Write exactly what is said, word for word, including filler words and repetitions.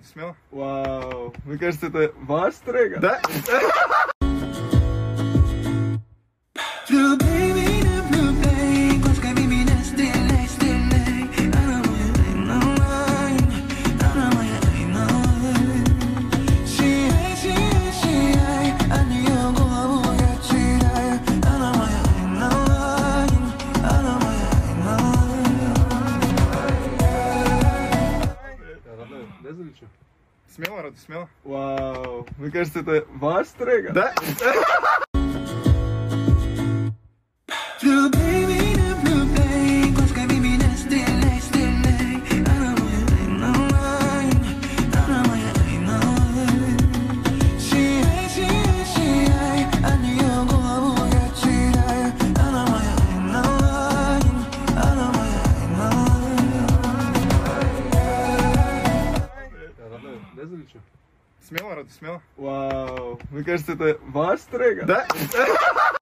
смело. Вау, мне кажется, это ваш трек. Да? Да, залечу? Смело, Рада, смело. Вау, мне кажется, это ваш трек. Да? Да, залечу? Смело, Рада, смело. Вау, мне кажется, это ваш трек. Да?